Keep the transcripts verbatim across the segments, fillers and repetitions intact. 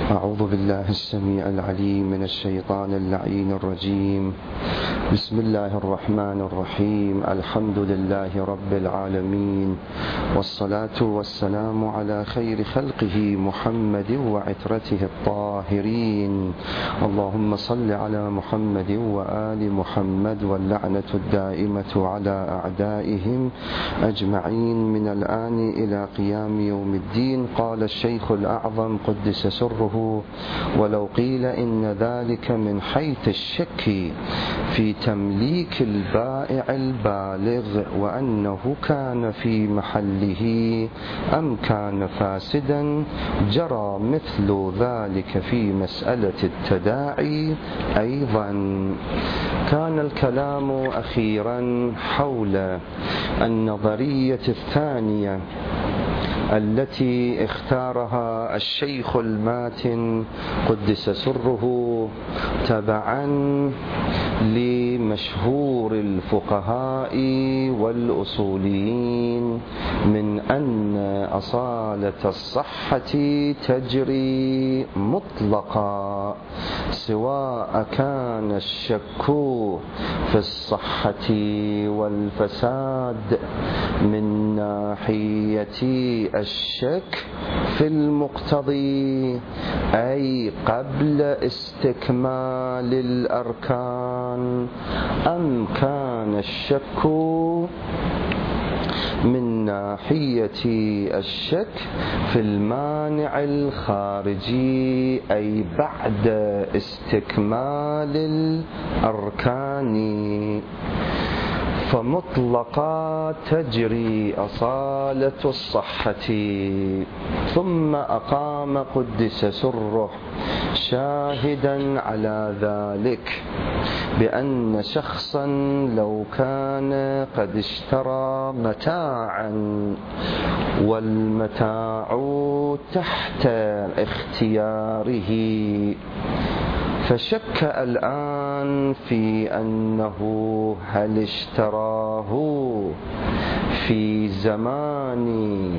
أعوذ بالله السميع العليم من الشيطان اللعين الرجيم. بسم الله الرحمن الرحيم. الحمد لله رب العالمين، والصلاة والسلام على خير خلقه محمد وعترته الطاهرين. اللهم صل على محمد وآل محمد، واللعنة الدائمة على أعدائهم أجمعين من الآن إلى قيام يوم الدين. قال الشيخ الأعظم قدس سره: ولو قيل إن ذلك من حيث الشك في تمليك البائع البالغ وأنه كان في محله أم كان فاسدا، جرى مثل ذلك في مسألة التداعي أيضا. كان الكلام أخيرا حول النظرية الثانية التي اختارها الشيخ الماتن قدس سره تبعا لمشهور الفقهاء والأصوليين من أن أصالة الصحة تجري مطلقا، سواء كان الشك في الصحة والفساد من ناحية الشك في المقتضي، أي قبل استكمال الأركان، أم كان الشك من ناحية الشك في المانع الخارجي، أي بعد استكمال الأركان. فمطلقا تجري أصالة الصحة. ثم أقام قدس سره شاهدا على ذلك بأن شخصا لو كان قد اشترى متاعا والمتاع تحت اختياره، فشك الآن في أنه هل اشتراه في زمان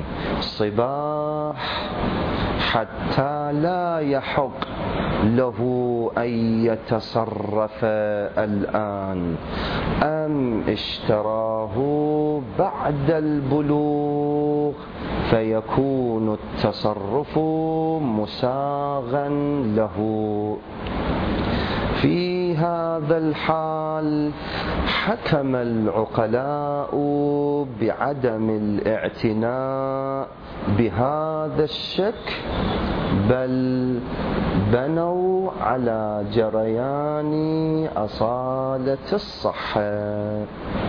صباح حتى لا يحق له أن يتصرف الآن، أم اشتراه بعد البلوغ فيكون التصرف مساغا له. في هذا الحال حكم العقلاء بعدم الاعتناء بهذا الشك، بل بنوا على جريان أصالة الصحة،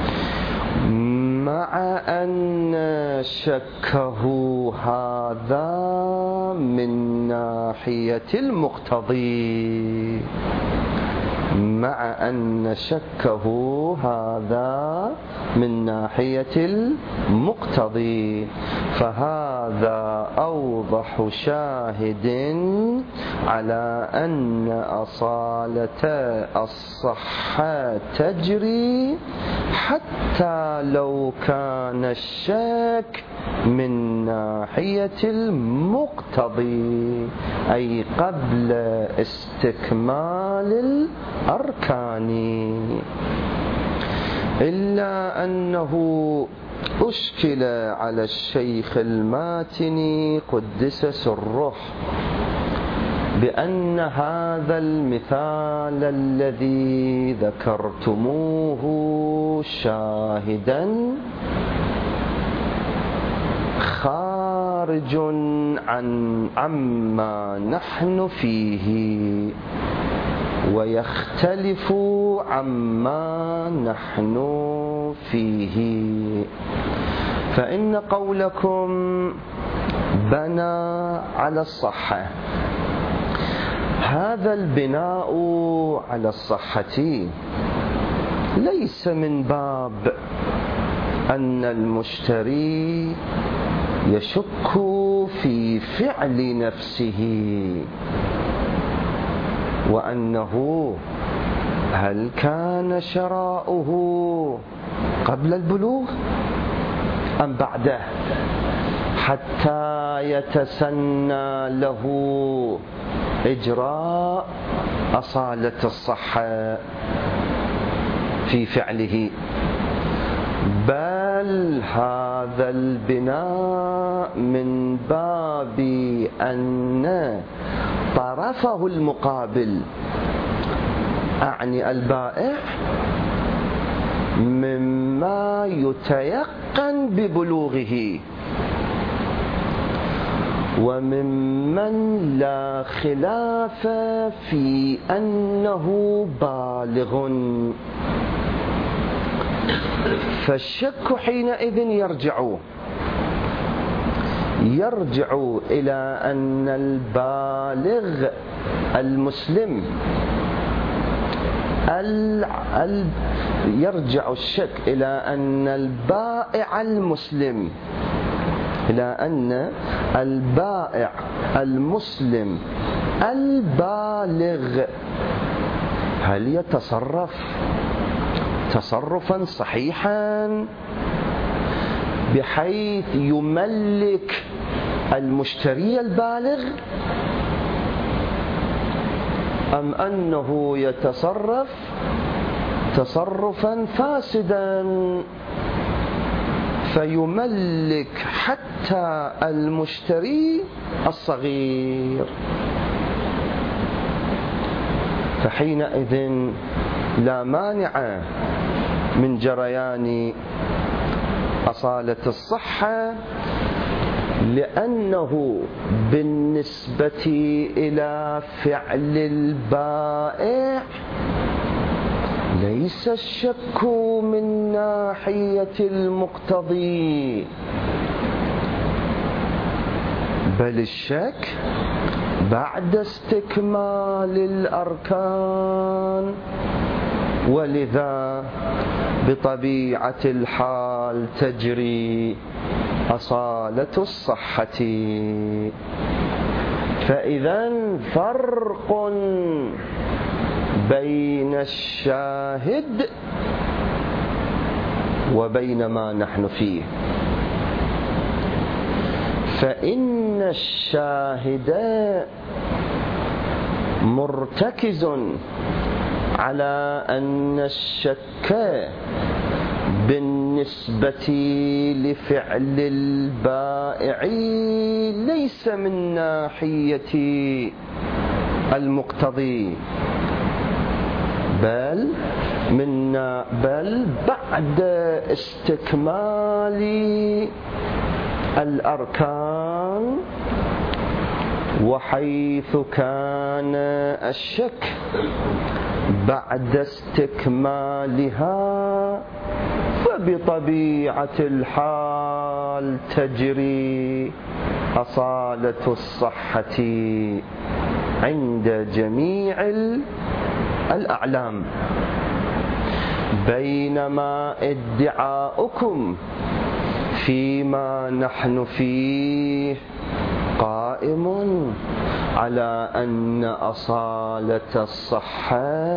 مع أن شكه هذا من ناحية المقتضي مع أن شكه هذا من ناحية المقتضي فهذا أوضح شاهد على أن أصالة الصحة تجري حتى لو كان الشك من ناحية المقتضي، أي قبل استكمال الأركان. إلا أنه أشكل على الشيخ الماتني قدس سره بأن هذا المثال الذي ذكرتموه شاهدا خارج عن عما نحن فيه ويختلف عما نحن فيه. فإن قولكم بنى على الصحة، هذا البناء على الصحة ليس من باب أن المشتري يشك في فعل نفسه وأنه هل كان شراؤه قبل البلوغ أم بعده، حتى لا يتسنى له إجراء أصالة الصحة في فعله، بل هذا البناء من باب أن طرفه المقابل، أعني البائع، مما يتيقن ببلوغه وممن لا خلاف في أنه بالغ، فالشك حينئذ يرجع يرجع إلى أن البالغ المسلم يرجع الشك إلى أن البائع المسلم إلى أن البائع المسلم البالغ هل يتصرف تصرفا صحيحا بحيث يملك المشتري البالغ، أم أنه يتصرف تصرفا فاسدا فيملك حتى المشتري الصغير؟ فحينئذ لا مانع من جريان أصالة الصحة، لأنه بالنسبة إلى فعل البائع ليس الشك من ناحية المقتضي، بل الشك بعد استكمال الأركان، ولذا بطبيعة الحال تجري أصالة الصحة. فإذا فرق بين الشاهد وبين ما نحن فيه، فإن الشاهد مرتكز على أن الشك بالنسبة لفعل البائع ليس من ناحية المقتضي، بل من بل بعد استكمال الأركان، وحيث كان الشك بعد استكمالها فبطبيعة الحال تجري أصالة الصحة عند جميع الأعلام، بينما ادعاؤكم فيما نحن فيه قائم على أن أصالة الصحة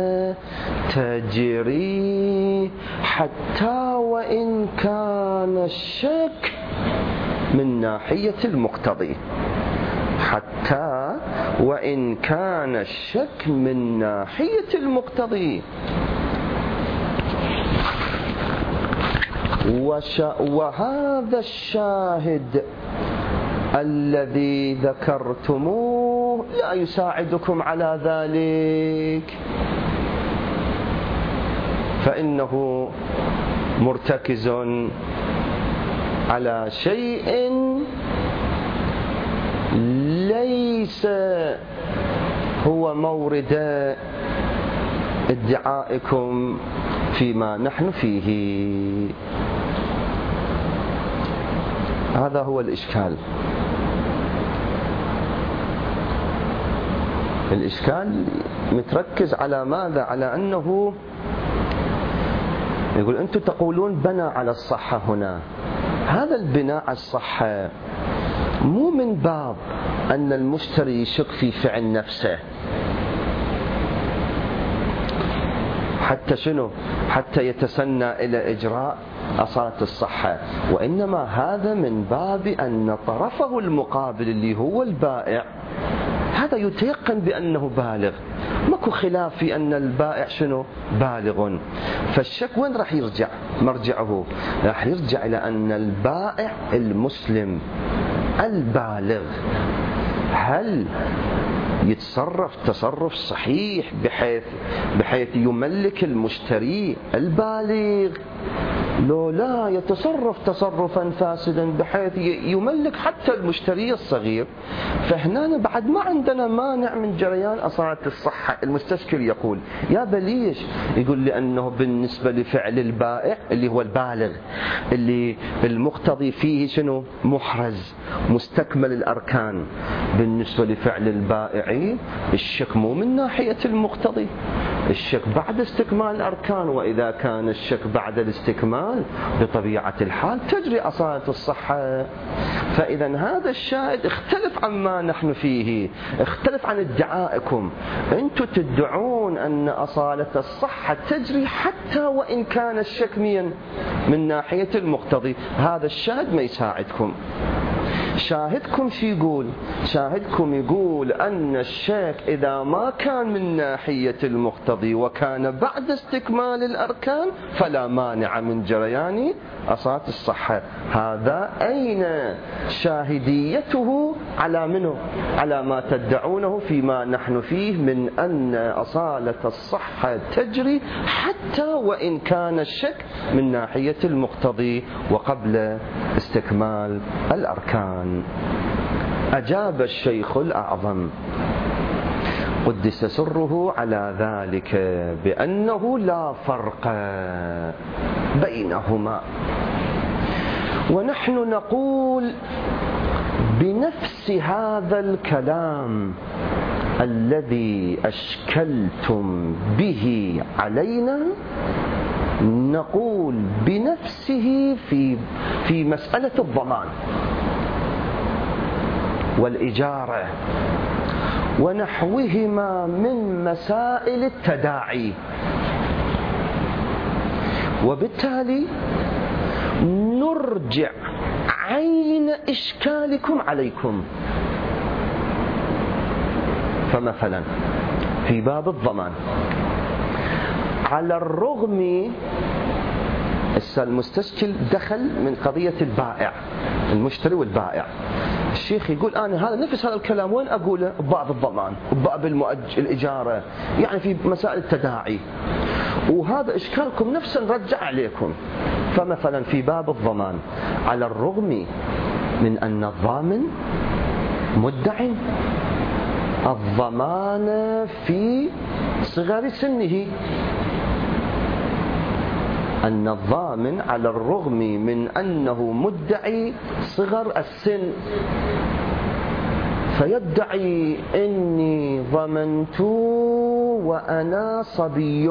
تجري حتى وإن كان الشك من ناحية المقتضي، حتى وإن كان الشك من ناحية المقتضي. وهذا الشاهد الذي ذكرتموه لا يساعدكم على ذلك، فإنه مرتكز على شيء ليس هو مورد ادعائكم فيما نحن فيه. هذا هو الإشكال. الإشكال متركز على ماذا؟ على أنه يقول أنتم تقولون بنى على الصحة هنا، هذا البناء على الصحة مو من باب أن المشتري يشك في فعل نفسه، حتى شنو؟ حتى يتسنى إلى إجراء أصالة الصحة، وإنما هذا من باب أن طرفه المقابل اللي هو البائع هذا يتيقن بأنه بالغ، ماكو خلاف في أن البائع شنو بالغ. فالشك وين راح يرجع؟ مرجعه راح يرجع إلى أن البائع المسلم البالغ هل يتصرف تصرف صحيح بحيث بحيث يملك المشتري البالغ، لو لا يتصرف تصرفا فاسدا بحيث يملك حتى المشتري الصغير. فهنا بعد ما عندنا مانع من جريان أصالة الصحة. المستشكل يقول يا بليش؟ يقول لأنه بالنسبة لفعل البائع اللي هو البالغ اللي المقتضي فيه شنو؟ محرز مستكمل الأركان. بالنسبة لفعل البائع الشك مو من ناحية المقتضي، الشك بعد استكمال الأركان، وإذا كان الشك بعد الاستكمال بطبيعة الحال تجري أصالة الصحة. فإذا هذا الشاهد اختلف عما نحن فيه، اختلف عن ادعائكم. أنتم تدعون أن أصالة الصحة تجري حتى وإن كان الشك من ناحية المقتضي. هذا الشاهد ما يساعدكم. شاهدكم شو يقول؟ شاهدكم يقول أن الشك إذا ما كان من ناحية المقتضي وكان بعد استكمال الأركان فلا مانع من جريان أصالة الصحة. هذا أين شاهديته على منه؟ على ما تدعونه فيما نحن فيه من أن أصالة الصحة تجري حتى وإن كان الشك من ناحية المقتضي وقبل استكمال الأركان. أجاب الشيخ الأعظم قدس سره على ذلك بأنه لا فرق بينهما، ونحن نقول بنفس هذا الكلام الذي أشكلتم به علينا نقول بنفسه في في مسألة الضمان والإجارة ونحوهما من مسائل التداعي. وبالتالي نرجع عين إشكالكم عليكم. فمثلا في باب الضمان على الرغم المستشكل دخل من قضية البائع المشتري والبائع، الشيخ يقول أنا هذا نفس هذا الكلام وين أقوله؟ بباب الضمان وبباب المؤجل الإجارة، يعني في مسائل التداعي، وهذا إشكالكم نفسه نرجع عليكم. فمثلا في باب الضمان على الرغم من أن الضامن مدعي الضمان في صغر سنه، أن الضامن على الرغم من أنه مدعي صغر السن فيدعي إني ضمنت وأنا صبي،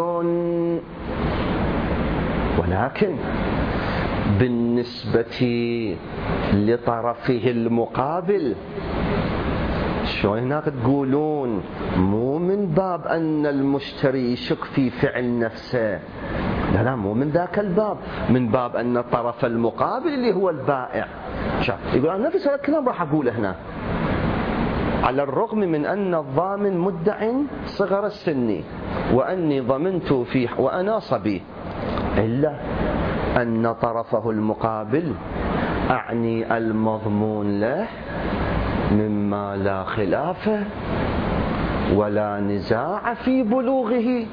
ولكن بالنسبة لطرفه المقابل شو هناك تقولون مو من باب أن المشتري يشك في فعل نفسه، لا لا مو من ذاك الباب، من باب أن الطرف المقابل اللي هو البائع يقول أنا نفس هذا الكلام راح أقوله هنا على الرغم من أن الضامن مدع صغر السن وأني ضمنت في وأنا صبي، إلا أن طرفه المقابل أعني المضمون له مما لا خلاف ولا نزاع في بلوغه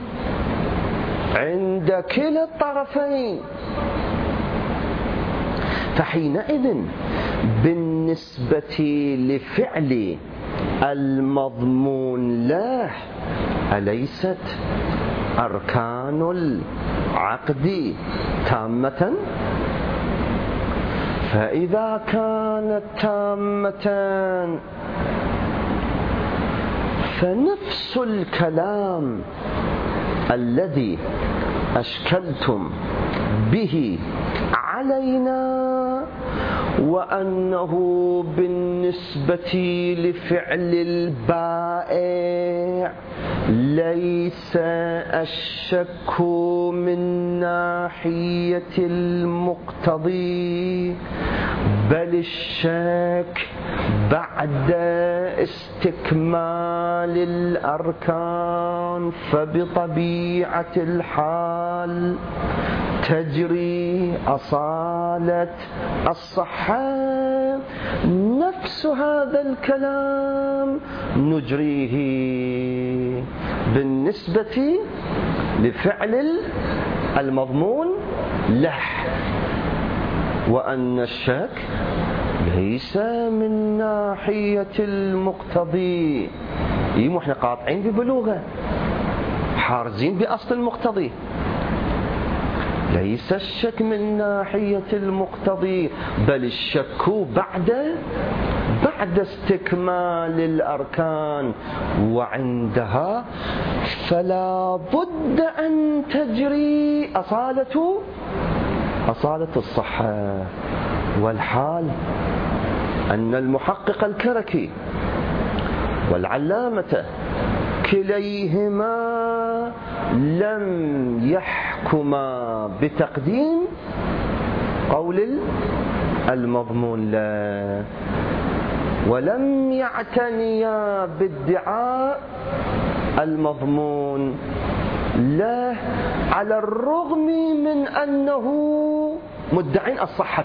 عند كلا الطرفين. فحينئذ بالنسبة لفعل المضمون له أليست أركان العقد تامة؟ فإذا كانت تامة فنفس الكلام الذي أشكلتم به علينا وأنه بالنسبة لفعل البائع ليس الشك من ناحية المقتضي، بل الشك بعد استكمال الأركان، فبطبيعة الحال تجري أصالة الصحة. نفس هذا الكلام نجريه بالنسبة لفعل المضمون له، وأن الشك ليس من ناحية المقتضي. إيه، احنا قاطعين ببلوغه، حارزين بأصل المقتضي. ليس الشك من ناحية المقتضي، بل الشك بعد بعد استكمال الأركان، وعندها فلا بد أن تجري أصالة أصالة الصحة. والحال أن المحقق الكركي والعلامة كليهما لم يحكما بتقديم قول المضمون له، ولم يعتنيا بادعاء المضمون له، على الرغم من أنه مدعي الصحة.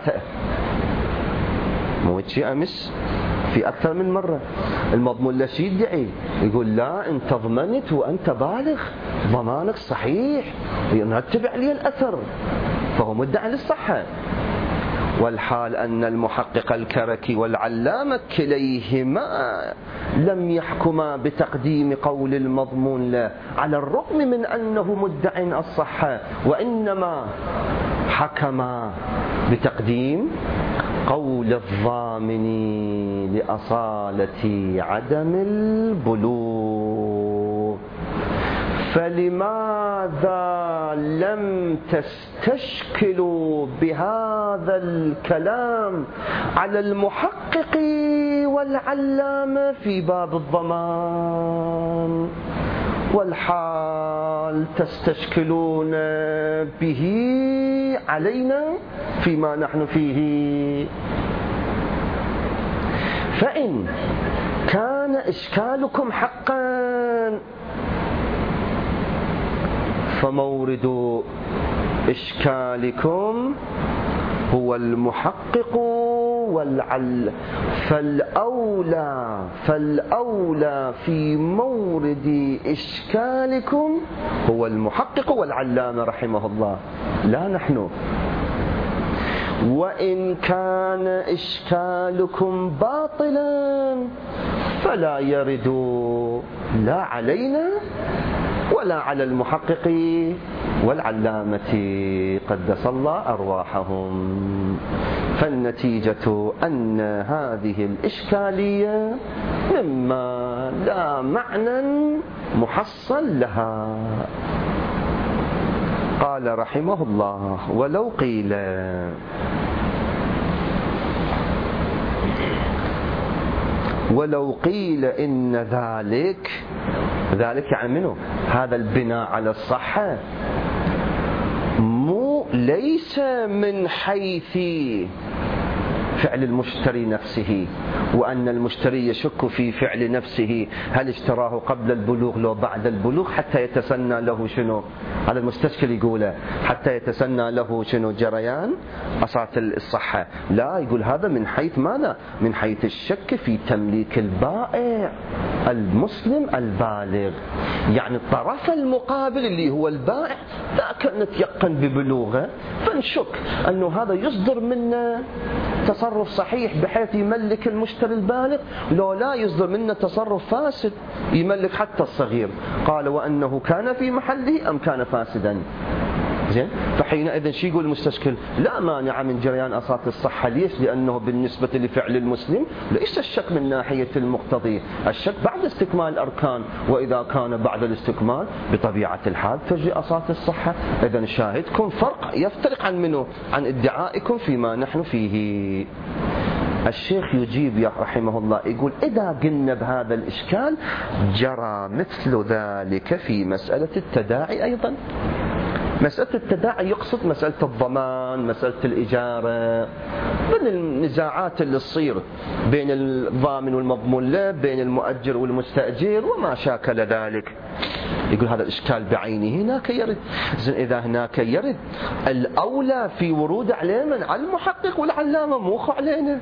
موجه أمس في أكثر من مرة المضمون له شي يدعي، يقول لا أنت ضمنت وأنت بالغ، ضمانك صحيح، يرتب عليه الأثر، فهو مدعي للصحة. والحال أن المحقق الكركي والعلامة كليهما لم يحكما بتقديم قول المضمون له، على الرغم من أنه مدعي الصحة، وإنما حكما بتقديم قول الضامن لأصالة عدم البلوغ. فلماذا لم تستشكلوا بهذا الكلام على المحقق والعلامة في باب الضمان، والحال تستشكلون به علينا فيما نحن فيه؟ فإن كان إشكالكم حقا فمورد إشكالكم هو المحقق والعل فالأولى فالأولى في مورد إشكالكم هو المحقق والعلامة رحمه الله، لا نحن. وإن كان إشكالكم باطلا فلا يرد لا علينا ولا على المحقق والعلامة قدس الله أرواحهم. فالنتيجة أن هذه الإشكالية مما لا معنى محصل لها. قال رحمه الله: ولو قيل ولو قيل إن ذلك ذلك يعني منه هذا البناء على الصحة مو ليس من حيث فعل المشتري نفسه، وأن المشتري يشك في فعل نفسه هل اشتراه قبل البلوغ لو بعد البلوغ حتى يتسنى له شنو، هذا المستشكل يقوله، حتى يتسنى له شنو جريان أصالة الصحة. لا، يقول هذا من حيث ماذا؟ من حيث الشك في تمليك البائع المسلم البالغ، يعني الطرف المقابل اللي هو البائع ذاك نتيقن ببلوغه، فنشك أنه هذا يصدر منا تصرف صحيح بحيث يملك المشتري البالغ، لو لا يصدر منا تصرف فاسد يملك حتى الصغير. قال: وأنه كان في محله أم كان فاسدا؟ زين، فحينئذ شو يقول المستشكل؟ لا مانع من جريان أصالة الصحة. ليش؟ لأنه بالنسبة لفعل المسلم ليس الشك من ناحية المقتضي، الشك بعد استكمال الأركان، وإذا كان بعد الاستكمال بطبيعة الحال تجري أصالة الصحة. إذن شاهدكم فرق يفترق عن منه، عن ادعائكم فيما نحن فيه. الشيخ يجيب رحمه الله يقول إذا قلنا بهذا الإشكال جرى مثل ذلك في مسألة التداعي أيضا. مسألة التداعي يقصد مسألة الضمان، مسألة الإجارة، من النزاعات اللي تصير بين الضامن والمضمون له، بين المؤجر والمستأجر وما شاكل ذلك. يقول هذا الإشكال بعينه هناك يرد. زين إذا هناك يرد الأولى في ورود عليه من على المحقق والعلامة مو علينا.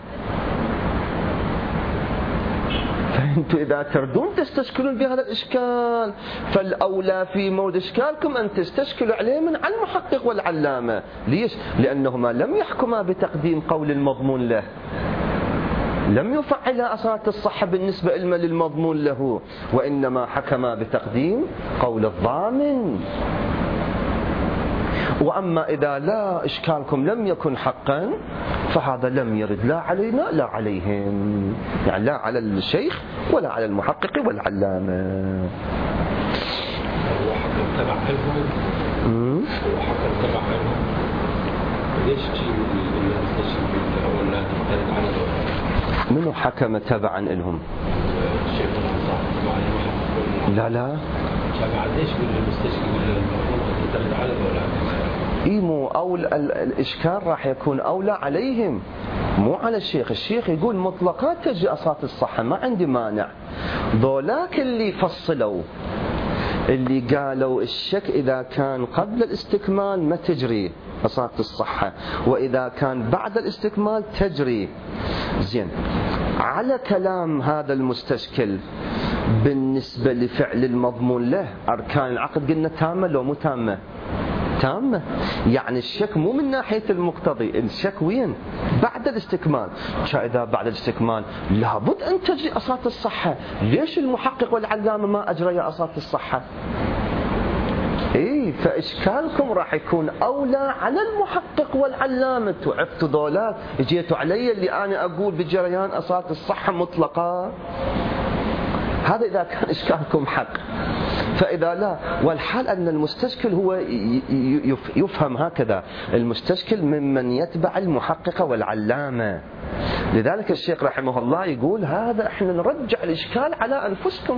فأنتم إذا تردون تستشكلون بهذا الإشكال فالأولى في مورد إشكالكم أن تستشكلوا عليه من على المحقق والعلامة. ليش؟ لأنهما لم يحكما بتقديم قول المضمون له، لم يفعلها أصالة الصحة بالنسبة للمضمون له، وإنما حكما بتقديم قول الضامن. وأما إذا لا إشكالكم لم يكن حقا فهذا لم يرد لا علينا لا عليهم، يعني لا على الشيخ ولا على المحقق والعلامة. هو حكم تبع علمهم، هو حكم تبع علمهم، ليش تجيب المستشفى ولا تختلف على الوضع؟ منو حكم تبعا لهم؟ الشيخ الأنصاري. لا لا تبع ليش بالمستشفى ولا تختلف على الوضع؟ إيمو أو الإشكال راح يكون أولى عليهم مو على الشيخ. الشيخ يقول مطلقات تجي أصالة الصحة ما عندي مانع. ذولاك اللي فصلوا اللي قالوا الشك إذا كان قبل الاستكمال ما تجري أصالة الصحة، وإذا كان بعد الاستكمال تجري. زين على كلام هذا المستشكل بالنسبة لفعل المضمون له أركان العقد قلنا تامة لو مو تامة؟ تامة. يعني الشك مو من ناحية المقتضي، الشك وين؟ بعد الاستكمال. إذا بعد الاستكمال لابد أن تجري أصالة الصحة. ليش المحقق والعلامة ما أجريا أصالة الصحة؟ إيه فإشكالكم راح يكون أولى على المحقق والعلامة. عفتوا ذولاك جيتوا علي اللي أنا أقول بجريان أصالة الصحة مطلقة. هذا إذا كان إشكالكم حق. فإذا لا، والحال أن المستشكل هو يفهم هكذا، المستشكل ممن يتبع المحقق والعلامة. لذلك الشيخ رحمه الله يقول هذا احنا نرجع الإشكال على أنفسكم.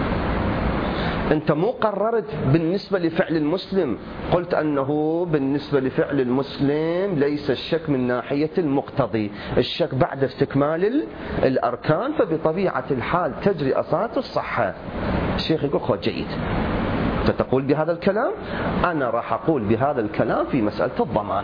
أنت مو قررت بالنسبة لفعل المسلم، قلت أنه بالنسبة لفعل المسلم ليس الشك من ناحية المقتضي، الشك بعد استكمال الأركان، فبطبيعة الحال تجري أصالة الصحة. الشيخ يقول خذ جيد، أنت تقول بهذا الكلام، أنا راح أقول بهذا الكلام في مسألة الضمان.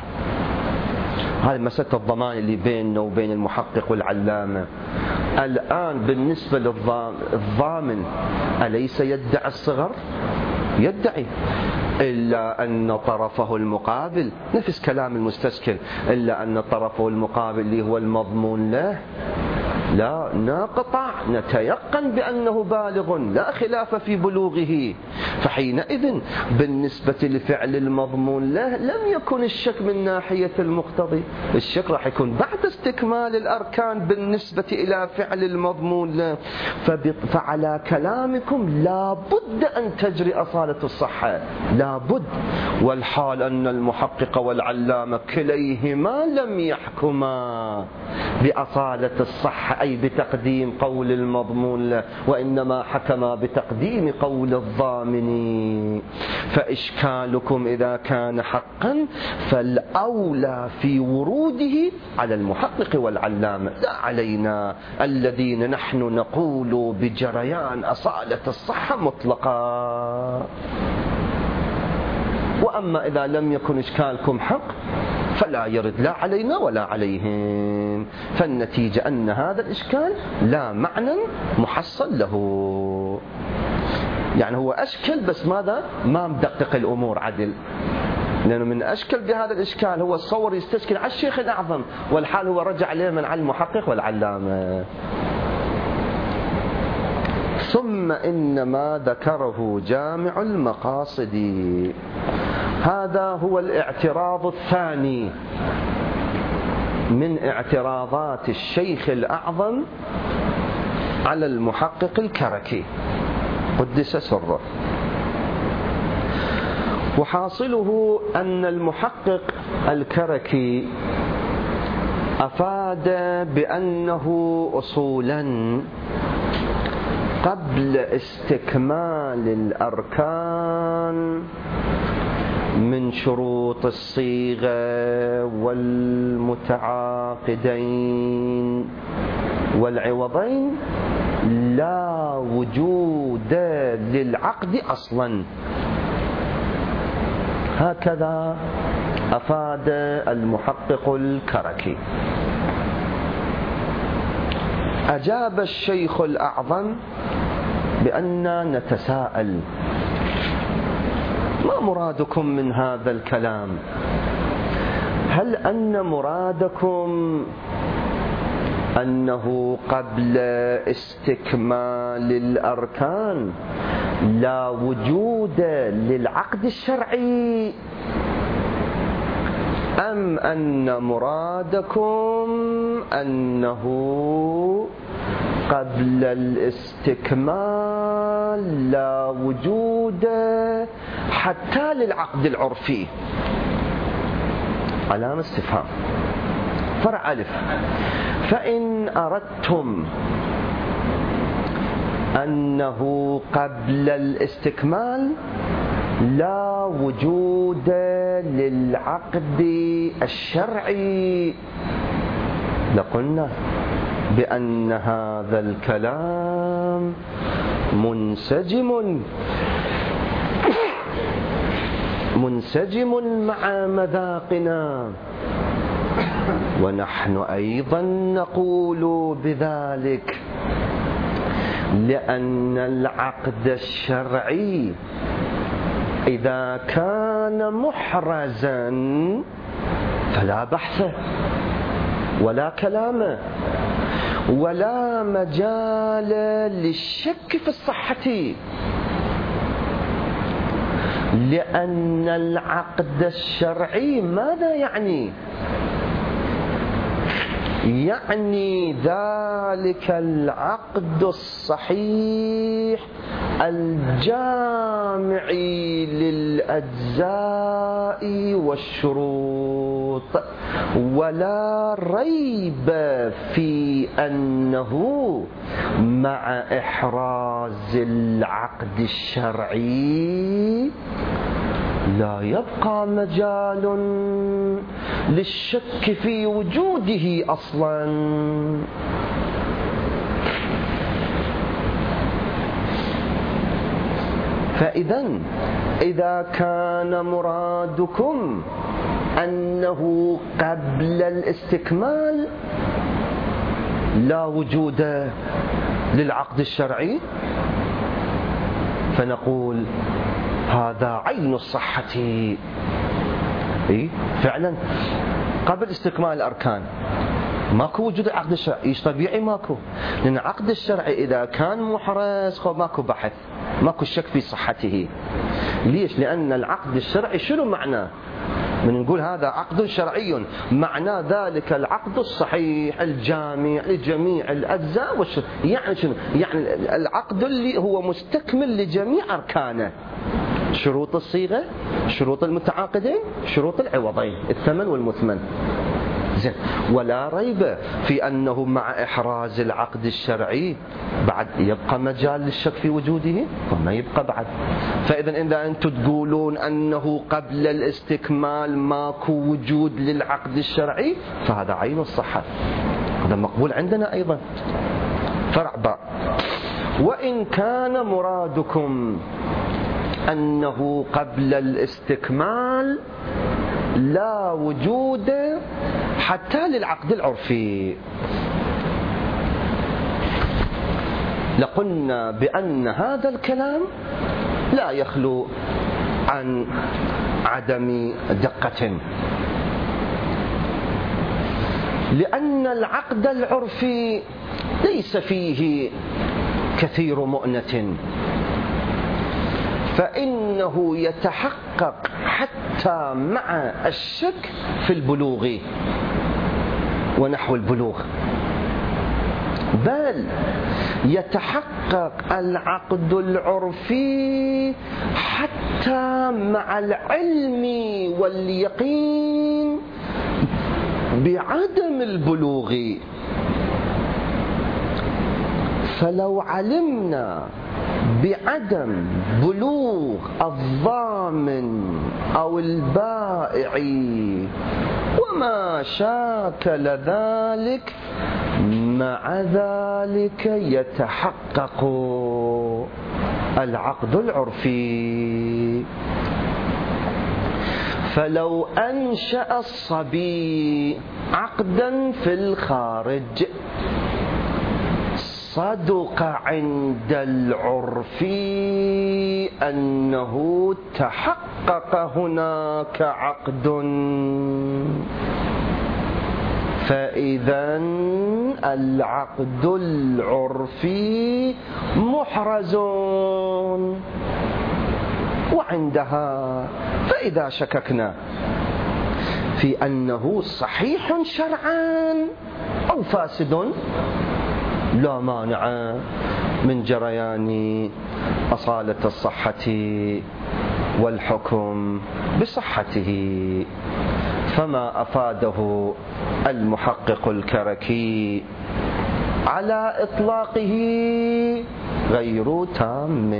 هذه مسألة الضمان اللي بيننا وبين المحقق والعلامة. الآن بالنسبة للضامن أليس يدعي الصغر؟ يدعي، إلا أن طرفه المقابل نفس كلام المستشكل، إلا أن طرفه المقابل اللي هو المضمون له لا نقطع نتيقن بأنه بالغ لا خلاف في بلوغه. فحينئذ بالنسبة لفعل المضمون له لم يكن الشك من ناحية المقتضي، الشك راح يكون بعد استكمال الأركان بالنسبة إلى فعل المضمون له. فعلى كلامكم لا بد أن تجري أصالة الصحة، لا بد. والحال أن المحقق والعلامة كليهما لم يحكما بأصالة الصحة أي بتقديم قول المضمون له، وإنما حكما بتقديم قول الضامن. فإشكالكم إذا كان حقا فالأولى في وروده على المحقق والعلامة لا علينا الذين نحن نقول بجريان أصالة الصحة مطلقا. وأما إذا لم يكن إشكالكم حق فلا يرد لا علينا ولا عليهم. فالنتيجة أن هذا الإشكال لا معنى محصل له، يعني هو أشكل بس ماذا؟ ما مدقق الأمور عدل، لأنه من أشكل بهذا الإشكال هو الصور يستشكل على الشيخ الأعظم، والحال هو رجع عليه من على المحقق والعلامة. ثم إن ما ذكره جامع المقاصد، هذا هو الاعتراض الثاني من اعتراضات الشيخ الأعظم على المحقق الكركي قدس سره. وحاصله أن المحقق الكركي أفاد بأنه أصولا قبل استكمال الأركان من شروط الصيغة والمتعاقدين والعوضين لا وجود للعقد أصلا. هكذا أفاد المحقق الكركي. أجاب الشيخ الأعظم بأن نتساءل: ما مرادكم من هذا الكلام؟ هل أن مرادكم أنه قبل استكمال الأركان لا وجود للعقد الشرعي، أم أن مرادكم أنه قبل الاستكمال لا وجود حتى للعقد العرفي؟ علامة استفهام. فرع ألف: فإن أردتم أنه قبل الاستكمال لا وجود للعقد الشرعي لقلنا بأن هذا الكلام منسجم منسجم مع مذاقنا، ونحن أيضا نقول بذلك، لأن العقد الشرعي إذا كان محرزا فلا بحث ولا كلام ولا مجال للشك في الصحة، لأن العقد الشرعي ماذا يعني؟ يعني ذلك العقد الصحيح الجامع للأجزاء والشروط، ولا ريب في أنه مع إحراز العقد الشرعي لا يبقى مجال للشك في وجوده أصلا. فإذا إذا كان مرادكم أنه قبل الاستكمال لا وجود للعقد الشرعي، فنقول هذا عين الصحة. إيه؟ فعلا قبل استكمال الأركان ماكو وجود العقد الشرعي، ايش طبيعي ماكو، لأن العقد الشرعي إذا كان محرز خب ماكو بحث، ماكو شك في صحته. ليش؟ لأن العقد الشرعي شنو معناه؟ من نقول هذا عقد شرعي معناه ذلك العقد الصحيح الجامع لجميع الأجزاء والشروط. يعني شنو؟ يعني العقد اللي هو مستكمل لجميع أركانه، شروط الصيغة، شروط المتعاقدين، شروط العوضين، الثمن والمثمن. زين، ولا ريب في أنه مع إحراز العقد الشرعي بعد يبقى مجال للشك في وجوده، وما يبقى بعد. فإذا إذا أنتم تقولون أنه قبل الاستكمال ماكو وجود للعقد الشرعي فهذا عين الصحة، هذا مقبول عندنا أيضا. فرع باء: وإن كان مرادكم أنه قبل الاستكمال لا وجود حتى للعقد العرفي، لقلنا بأن هذا الكلام لا يخلو عن عدم دقة، لأن العقد العرفي ليس فيه كثير مؤنة، فإنه يتحقق حتى مع الشك في البلوغ ونحو البلوغ، بل يتحقق العقد العرفي حتى مع العلم واليقين بعدم البلوغ. فلو علمنا بعدم بلوغ الضامن أو البائع وما شاكل ذلك، مع ذلك يتحقق العقد العرفي. فلو أنشأ الصبي عقدا في الخارج صدق عند العرف أنه تحقق هناك عقد، فإذا العقد العرفي محرز. وعندها فإذا شككنا في أنه صحيح شرعا أو فاسد، لا مانع من جريان أصالة الصحة والحكم بصحته. فما أفاده المحقق الكركي على إطلاقه غير تام.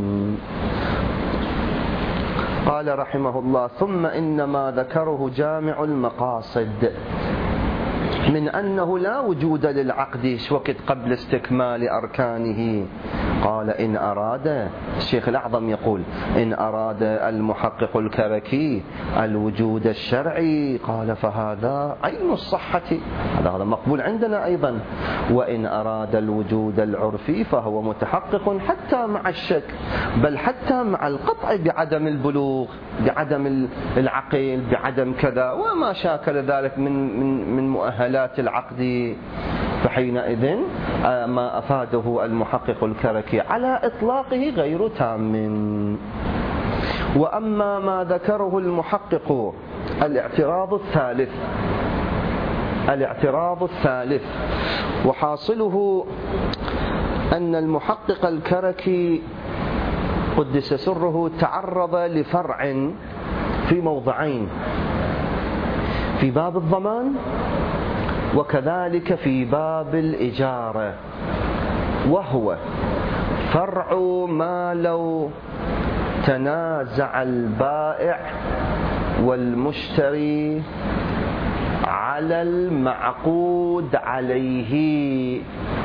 قال رحمه الله: ثم إنما ذكره جامع المقاصد من أنه لا وجود للعقد وقت قبل استكمال أركانه. قال: إن أراد الشيخ الأعظم يقول: إن أراد المحقق الكركي الوجود الشرعي، قال فهذا عين الصحة، هذا مقبول عندنا أيضا. وإن أراد الوجود العرفي فهو متحقق حتى مع الشك، بل حتى مع القطع بعدم البلوغ، بعدم العقل، بعدم كذا وما شاكل ذلك من من من مؤهلات العقد. فحينئذ ما أفاده المحقق الكركي على إطلاقه غير تام. وأما ما ذكره المحقق الاعتراض الثالث الاعتراض الثالث وحاصله أن المحقق الكركي قدس سره تعرض لفرع في موضعين، في باب الضمان وكذلك في باب الإجارة، وهو فرع ما لو تنازع البائع والمشتري على المعقود عليه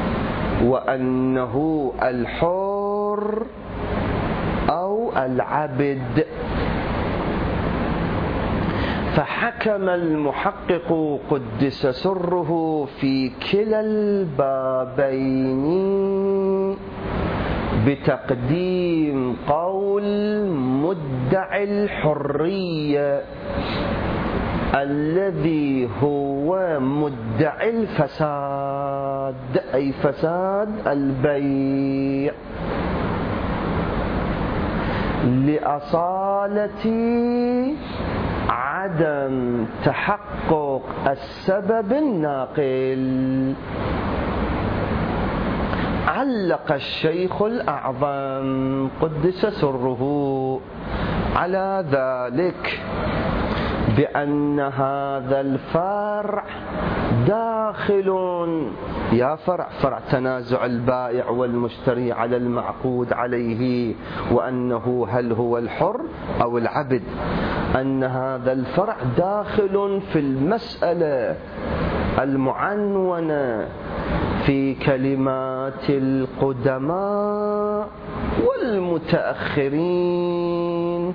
وأنه الحر أو العبد. فحكم المحقق قدس سره في كلا البابين بتقديم قول مدعي الحرية الذي هو مدعي الفساد، أي فساد البيع، لأصالة عدم تحقق السبب الناقل. علق الشيخ الأعظم قدس سره على ذلك بأن هذا الفرع داخل، يا فرع فرع تنازع البائع والمشتري على المعقود عليه وأنه هل هو الحر أو العبد، أن هذا الفرع داخل في المسألة المعنونة في كلمات القدماء والمتأخرين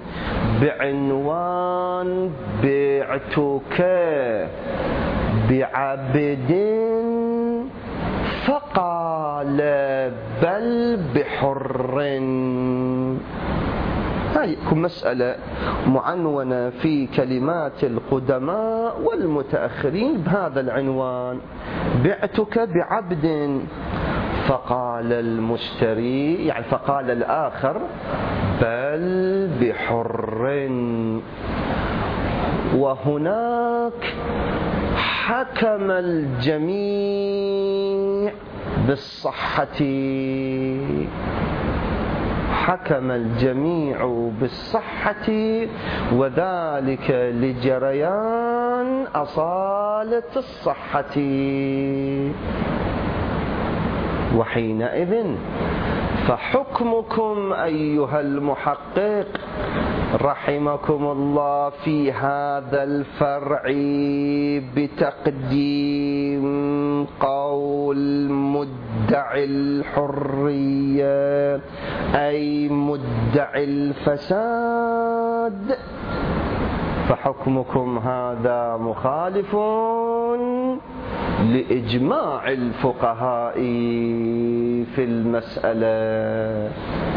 بعنوان بعتك بعبد فقال بل بحر. هذه مسألة معنونة في كلمات القدماء والمتأخرين بهذا العنوان: بعتك بعبد، فقال المشتري يعني فقال الآخر بل بحر. وهناك حكم الجميع بالصحة، حكم الجميع بالصحة وذلك لجريان أصالة الصحة. وحينئذ فحكمكم أيها المحقق رحمكم الله في هذا الفرع بتقديم قول مدعي الحرية أي مدعي الفساد، فحكمكم هذا مخالف لإجماع الفقهاء في المسألة.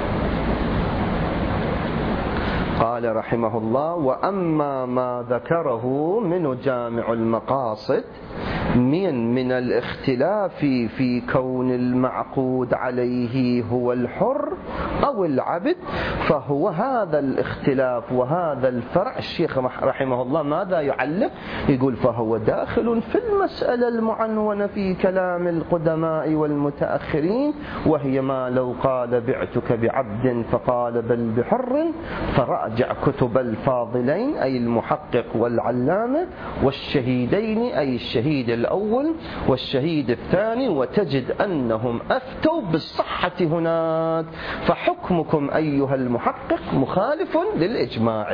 قال رحمه الله: وأما ما ذكره من جامع المقاصد من من الاختلاف في كون المعقود عليه هو الحر أو العبد، فهو هذا الاختلاف وهذا الفرع. الشيخ رحمه الله ماذا يعلق؟ يقول: فهو داخل في المسألة المعنونة في كلام القدماء والمتأخرين، وهي ما لو قال بعتك بعبد فقال بل بحر، فراجع كتب الفاضلين أي المحقق والعلامة والشهيدين أي الشهيد الأول والشهيد الثاني، وتجد أنهم أفتوا بالصحة هناك. فحكمكم أيها المحقق مخالف للإجماع.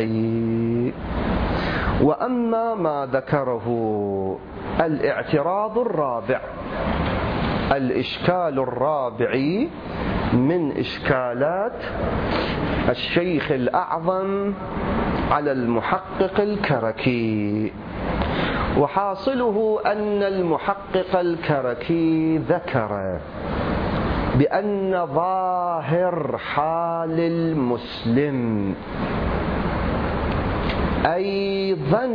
وأما ما ذكره الاعتراض الرابع، الإشكال الرابع من إشكالات الشيخ الأعظم على المحقق الكركي، وحاصله أن المحقق الكركي ذكر بأن ظاهر حال المسلم أيضا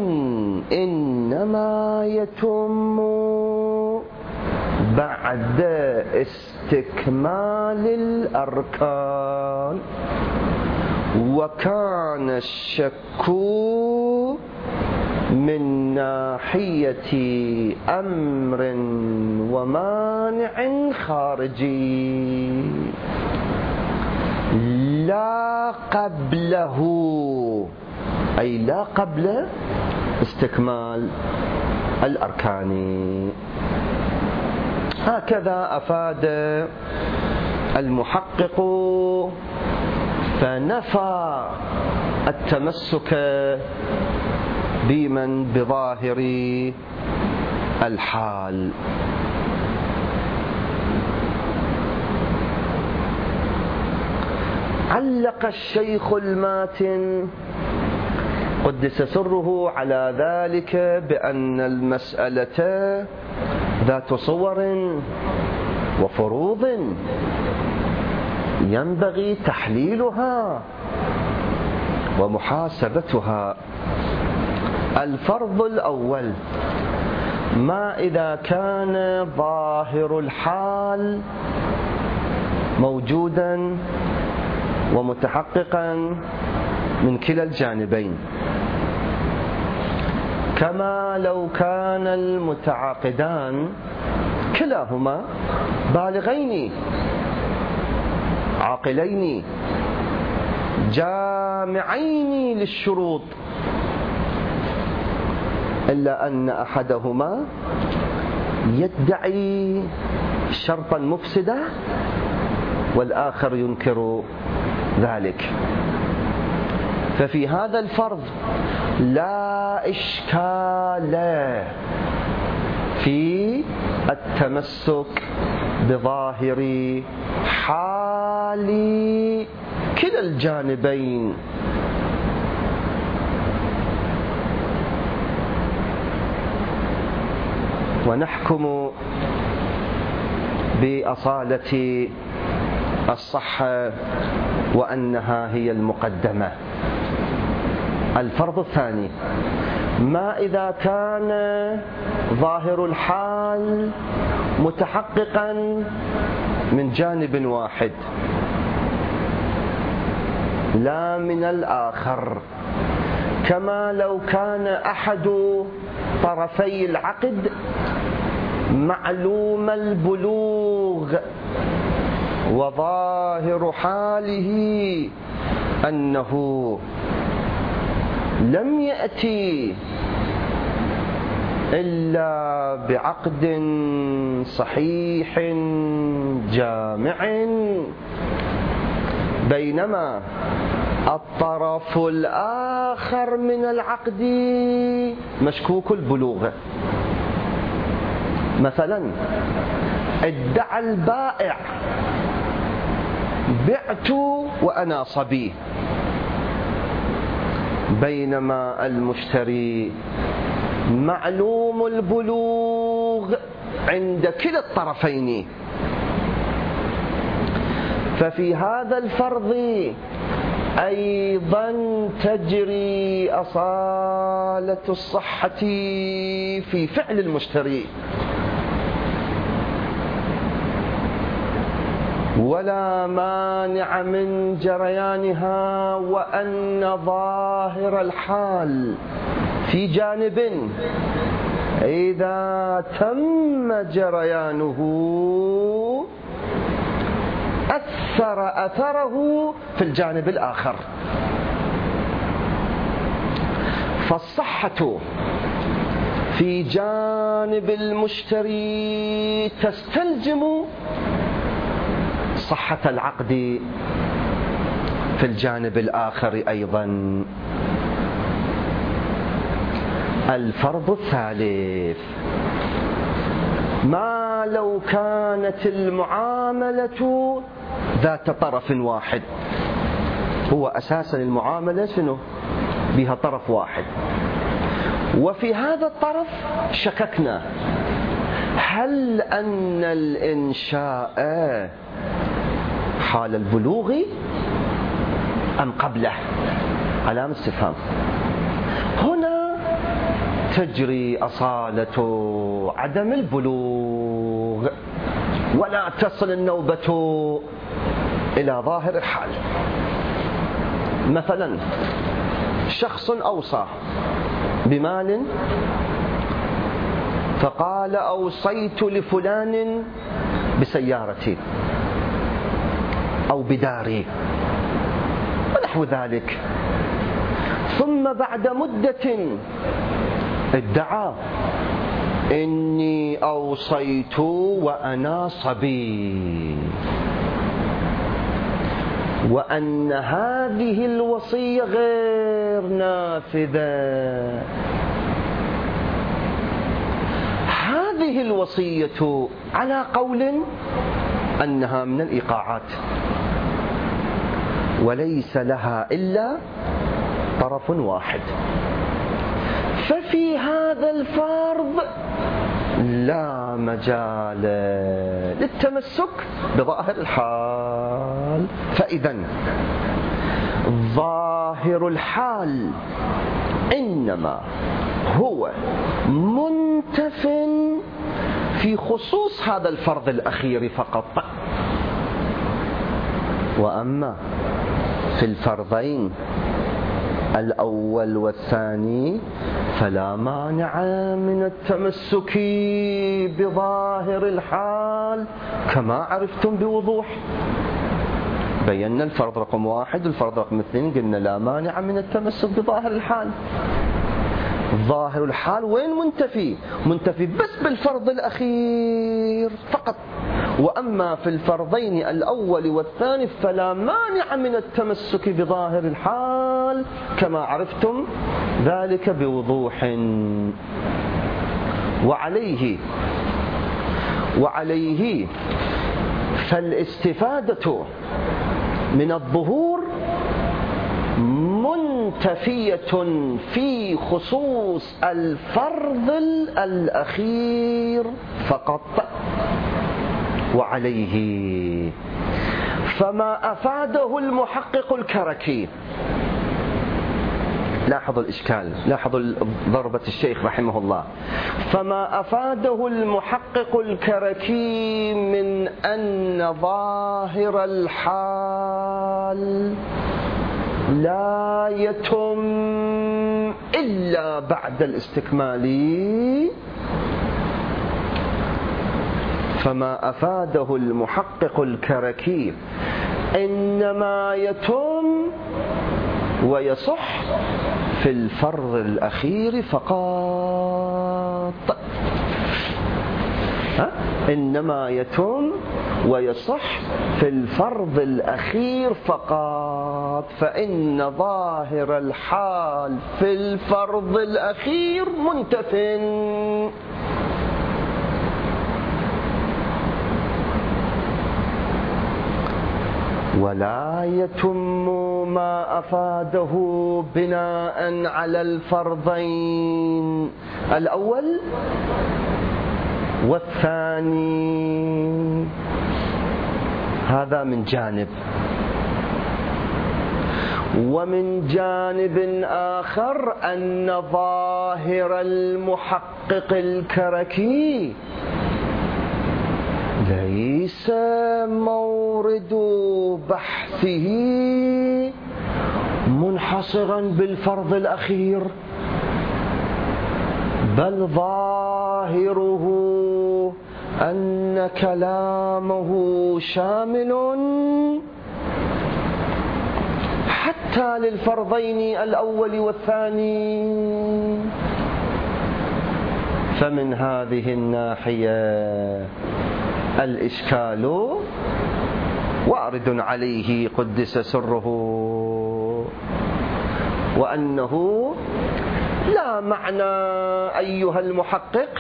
إنما يتم بعد استكمال الأركان، وكان الشك من ناحية أمر ومانع خارجي لا قبله، أي لا قبل استكمال الأركان. هكذا أفاد المحقق، فنفى التمسك بمن بظاهر الحال. علق الشيخ الماتن قدس سره على ذلك بأن المسألة ذات صور وفروض ينبغي تحليلها ومحاسبتها. الفرض الأول: ما إذا كان ظاهر الحال موجودا ومتحققا من كلا الجانبين، كما لو كان المتعاقدان كلاهما بالغين عاقلين جامعين للشروط، إلا أن أحدهما يدعي شرطا مفسدا والآخر ينكر ذلك. ففي هذا الفرض لا إشكال في التمسك بظاهر حال كلا الجانبين. ونحكم بأصالة الصحة وأنها هي المقدمة. الفرض الثاني: ما إذا كان ظاهر الحال متحققا من جانب واحد لا من الآخر، كما لو كان أحد طرفي العقد معلوم البلوغ وظاهر حاله أنه لم يأتي إلا بعقد صحيح جامع، بينما الطرف الآخر من العقد مشكوك البلوغ. مثلا ادعى البائع بعت وأنا صبي، بينما المشتري معلوم البلوغ عند كلا الطرفين. ففي هذا الفرض أيضا تجري أصالة الصحة في فعل المشتري، ولا مانع من جريانها، وأن ظاهر الحال في جانب إذا تم جريانه أثر أثره في الجانب الآخر. فالصحة في جانب المشتري تستلزم صحة العقد في الجانب الآخر أيضا. الفرض الثالث: ما لو كانت المعاملة ذات طرف واحد، هو أساسا المعاملة شنو؟ بها طرف واحد، وفي هذا الطرف شككنا هل أن الإنشاء حال البلوغ أم قبله؟ علامة استفهام. هنا تجري أصالة عدم البلوغ، ولا تصل النوبة إلى ظاهر الحال. مثلا شخص أوصى بمال فقال أوصيت لفلان بسيارتي أو بداري ونحو ذلك، ثم بعد مدة ادعى إني أوصيت وأنا صبي، وأن هذه الوصية غير نافذة. هذه الوصية على قول أنها من الإيقاعات، وليس لها إلا طرف واحد، ففي هذا الفرض لا مجال للتمسك بظاهر الحال. فإذا ظاهر الحال إنما هو منتف في خصوص هذا الفرض الأخير فقط، وأما في الفرضين الأول والثاني فلا مانع من التمسك بظاهر الحال كما عرفتم بوضوح. بينا الفرض رقم واحد والفرض رقم اثنين، قلنا لا مانع من التمسك بظاهر الحال. ظاهر الحال وين منتفي؟ منتفي بس بالفرض الأخير فقط، وأما في الفرضين الأول والثاني فلا مانع من التمسك بظاهر الحال كما عرفتم ذلك بوضوح. وعليه وعليه فالاستفادة من الظهور منتفية في خصوص الفرض الأخير فقط. وعليه فما أفاده المحقق الكركي، لاحظوا الإشكال، لاحظوا ضربة الشيخ رحمه الله، فما أفاده المحقق الكركي من أن ظاهر الحال لا يتم إلا بعد الاستكمال، فما أفاده المحقق الكركي إنما يتم ويصح في الفرض الأخير فقط. ها؟ إنما يتم ويصح في الفرض الأخير فقط، فإن ظاهر الحال في الفرض الأخير منتف. ولا يتم ما أفاده بناء على الفرضين الأول والثاني. هذا من جانب. ومن جانب آخر أن ظاهر المحقق الكركي ليس مورد بحثه منحصرا بالفرض الأخير، بل ظاهره أن كلامه شامل حتى للفرضين الأول والثاني. فمن هذه الناحية الإشكال وارد عليه قدس سره، وأنه لا معنى أيها المحقق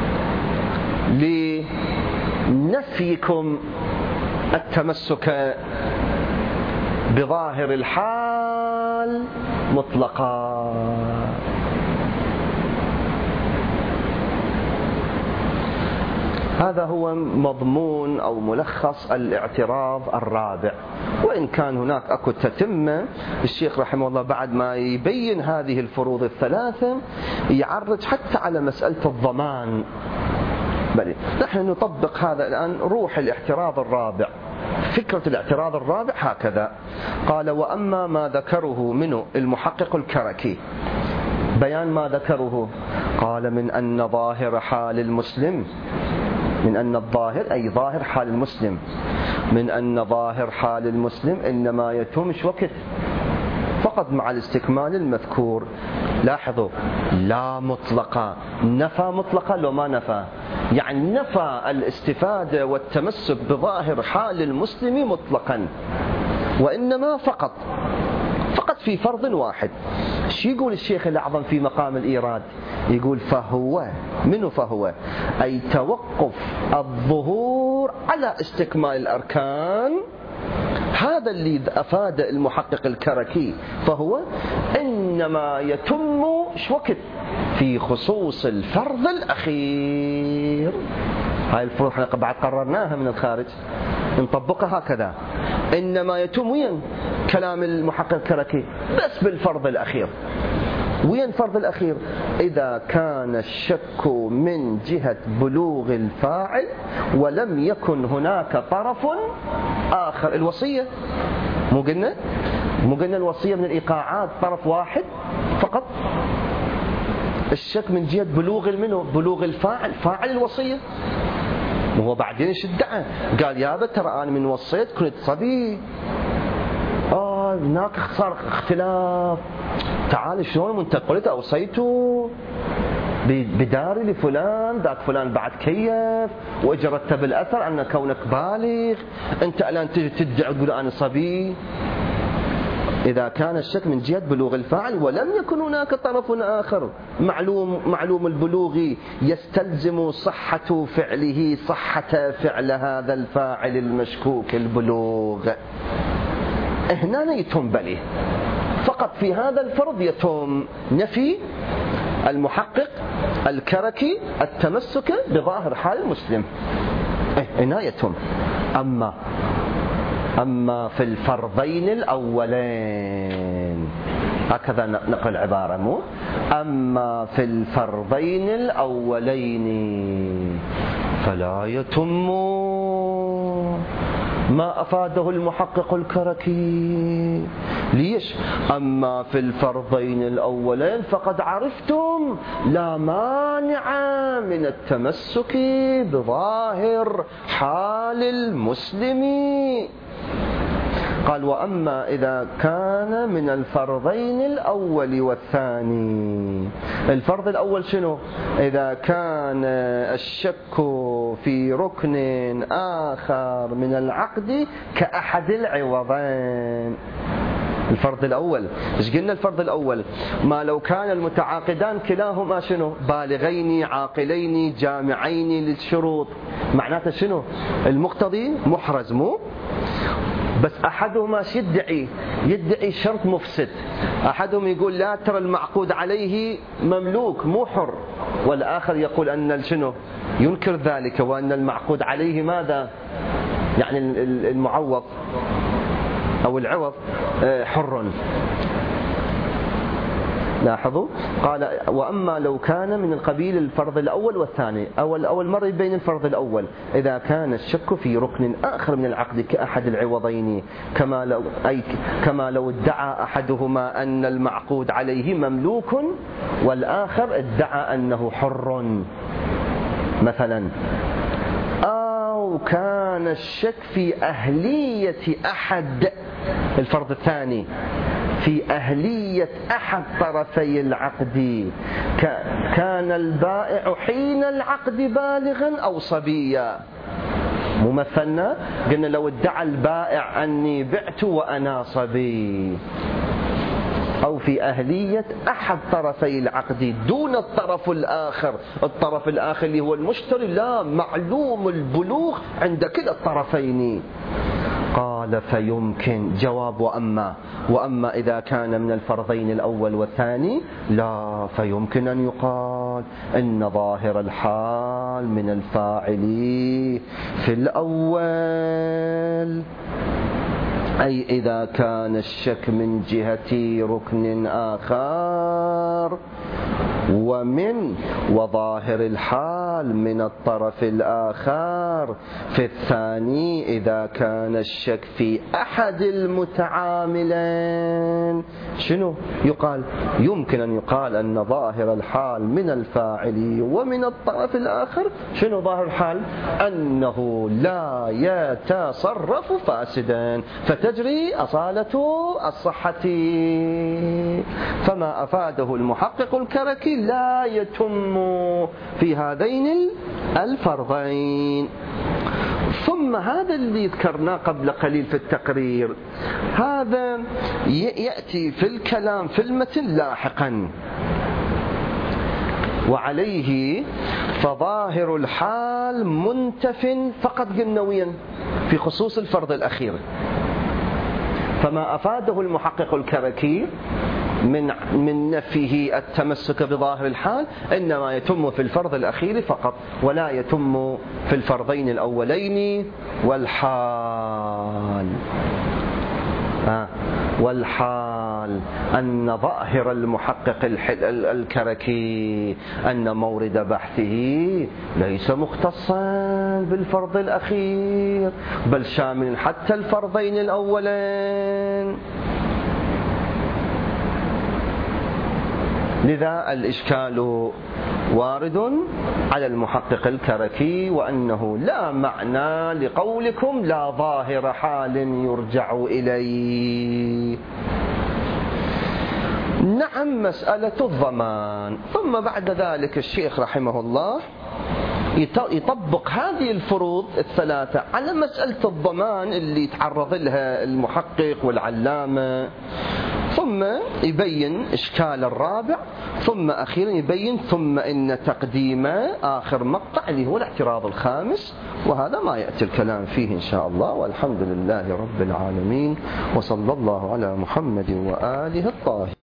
لنفيكم التمسك بظاهر الحال مطلقا. هذا هو مضمون أو ملخص الاعتراض الرابع. وإن كان هناك أكو تتمة، الشيخ رحمه الله بعد ما يبين هذه الفروض الثلاثة يعرج حتى على مسألة الضمان. بل نحن نطبق هذا الآن روح الاعتراض الرابع. فكرة الاعتراض الرابع هكذا قال: وأما ما ذكره منه المحقق الكركي، بيان ما ذكره، قال: من أن ظاهر حال المسلم، من أن الظاهر أي ظاهر حال المسلم، من أن ظاهر حال المسلم إنما يتم وقت فقط مع الاستكمال المذكور. لاحظوا، لا مطلقة، نفى مطلقة لو ما نفى، يعني نفى الاستفادة والتمسك بظاهر حال المسلم مطلقا، وإنما فقط فقط في فرض واحد. شو يقول الشيخ الأعظم في مقام الإيراد؟ يقول: فهو منه فهو أي توقف الظهور على استكمال الأركان. هذا اللي أفاد المحقق الكركي، فهو إنما يتم شوكت في خصوص الفرض الأخير. هاي الفروض احنا بعد قررناها من الخارج، نطبقها هكذا. إنما يتم وين كلام المحقق الكركي؟ بس بالفرض الأخير. وين الفرض الأخير؟ إذا كان الشك من جهة بلوغ الفاعل ولم يكن هناك طرف آخر. الوصية مو قلنا مو قلنا الوصية من الإيقاعات طرف واحد فقط. الشك من جهة بلوغ المنو بلوغ الفاعل، فاعل الوصية. وهو بعدين ايش ادعى؟ قال: يابا ترى أنا من وصيت كنت صبي. آه هناك صار اختلاف. تعال شلون انت قلت اوصيته بداري لفلان، ذاك فلان بعد كيف واجى رتب الاثر ان كونك بالغ، انت الان تجي تدعي تقول انا صبي. إذا كان الشك من جهة بلوغ الفاعل ولم يكن هناك طرف آخر، معلوم معلوم البلوغ يستلزم صحة فعله، صحة فعل هذا الفاعل المشكوك البلوغ. هنا يتم بليه فقط في هذا الفرض يتم نفي المحقق الكركي التمسك بظاهر حال المسلم. هنا يتم. أما أما في الفرضين الأولين، هكذا نقل عبارة مو أما في الفرضين الأولين فلا يتم ما أفاده المحقق الكركي. ليش؟ أما في الفرضين الأولين فقد عرفتم لا مانع من التمسك بظاهر حال المسلم. قال وأما إذا كان من الفرضين الأول والثاني. الفرض الأول شنو؟ إذا كان الشك في ركن آخر من العقد كأحد العوضين. الفرض الأول إيش قلنا؟ الفرض الأول ما لو كان المتعاقدان كلاهما شنو؟ بالغين عاقلين جامعين للشروط. معناته شنو؟ المقتضي محرز مو؟ بس أحدهما يدعي يدعي شرط مفسد. أحدهم يقول لا ترى المعقود عليه مملوك مو حر، والآخر يقول أن شنو؟ ينكر ذلك، وأن المعقود عليه ماذا؟ يعني المعوض أو العوض حر. لاحظوا قال وأما لو كان من القبيل الفرض الأول والثاني. أول أول مرة يبين الفرض الأول إذا كان الشك في ركن آخر من العقد كأحد العوضين، كما لو أي كما لو ادعى أحدهما أن المعقود عليه مملوك والآخر ادعى أنه حر مثلا، أو كان الشك في أهلية أحد. الفرض الثاني في أهلية أحد طرفي العقد، كان البائع حين العقد بالغا أو صبيا. ممثلنا قلنا لو ادعى البائع أني بعت وأنا صبي، أو في أهلية أحد طرفي العقد دون الطرف الآخر. الطرف الآخر اللي هو المشتري لا معلوم البلوغ عند كلا الطرفين. قال فيمكن. جواب وأما وأما إذا كان من الفرضين الأول والثاني لا، فيمكن أن يقال إن ظاهر الحال من الفاعل في الأول، أي إذا كان الشك من جهة ركن آخر، ومن وظاهر الحال من الطرف الآخر في الثاني إذا كان الشك في أحد المتعاملين. شنو يقال؟ يمكن أن يقال أن ظاهر الحال من الفاعل ومن الطرف الآخر شنو ظاهر الحال؟ أنه لا يتصرف فاسدا فتجري أصالة الصحة. فما أفاده المحقق الكركي لا يتم في هذين الفرضين. ثم هذا اللي ذكرناه قبل قليل في التقرير هذا يأتي في الكلام في المتن لاحقا، وعليه فظاهر الحال منتف فقط قلنا في خصوص الفرض الأخير. فما أفاده المحقق الكركي من من نفيه التمسك بظاهر الحال إنما يتم في الفرض الأخير فقط، ولا يتم في الفرضين الأولين. والحال آه والحال أن ظاهر المحقق الكركي أن مورد بحثه ليس مختصا بالفرض الأخير بل شامل حتى الفرضين الأولين. لذا الإشكال وارد على المحقق الكركي، وأنه لا معنى لقولكم لا ظاهر حال يرجع إليه. نعم مسألة الضمان. ثم بعد ذلك الشيخ رحمه الله يطبق هذه الفروض الثلاثة على مسألة الضمان اللي يتعرض لها المحقق والعلامة، ثم يبين إشكال الرابع، ثم أخيرا يبين ثم إن تقديم آخر مقطع اللي هو الاعتراض الخامس، وهذا ما يأتي الكلام فيه إن شاء الله. والحمد لله رب العالمين، وصلى الله على محمد وآله الطاهرين.